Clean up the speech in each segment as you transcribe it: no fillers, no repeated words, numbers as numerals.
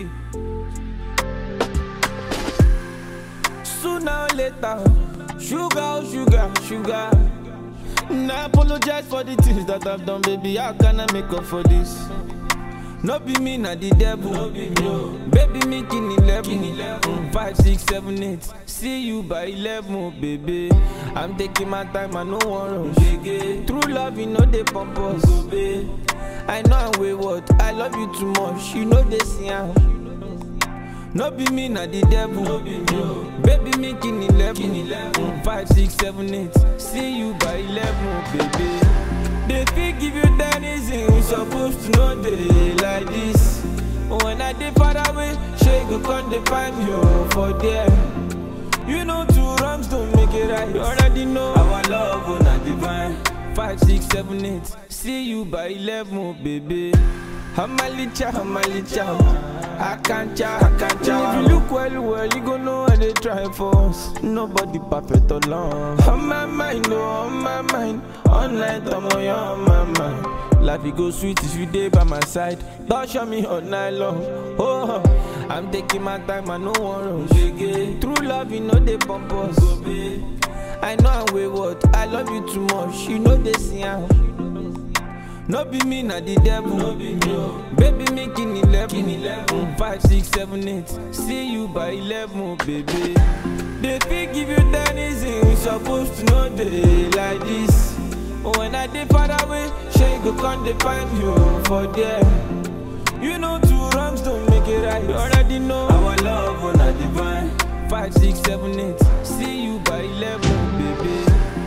Sooner or later, sugar, oh sugar, sugar. I apologize for the things that I've done, baby. How can I make up for this? No be me, not the devil. No be me. Baby, me king 11. 5, 6, 7, 8. See you by 11, oh, baby. I'm taking my time, I no one rush. True love, you know they pump us. I know I'm wayward, I love you too much. You know they see how. No be me, not the devil. No be me. Baby, me king 11. 5, 6, 7, 8. See you by 11, oh, baby. They feel give you that easy, we supposed to know they like this. When I did far away, she go come they find you for there. You know 2 wrongs don't make it right. You already know our love will not divine. 5, 6, 7, 8. See you by 11, oh, baby. Hamalicha, I can't chow. If you look well, you gon' know how they try for us. Nobody perfect alone. On my mind, oh, on my mind. Online, tomo, you're on my mind. Life it go sweet if you day by my side. Don't show me all night long. Oh, I'm taking my time, I no one rush. True love, you know they pump us. I know I'm wayward, I love you too much. You know they see how. No be me, not the devil. No be me. Baby, me king 11. 5, 6, 7, 8. See you by 11, oh, baby. They feel give you that easy, we supposed to know they like this. When I did far away, she go come they find you for there. You know 2 wrongs don't make it right. You already know our love will not divine. 5, 6, 7, 8. See you by 11, baby.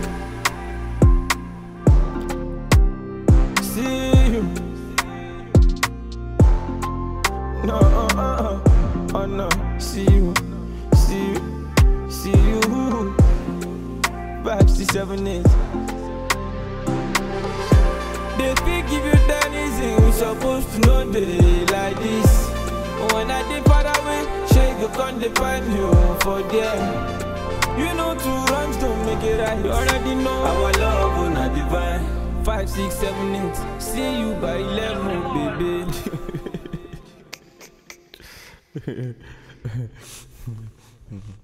See you. No, oh no. See you. 5, 6, 7, 8. They feel give you that easy, we supposed to know they like this. When I did far away, she go come they find you for there. You know 2 wrongs don't make it right. You already know our love will not divine. 5, 6, 7, 8. See you by 11, baby.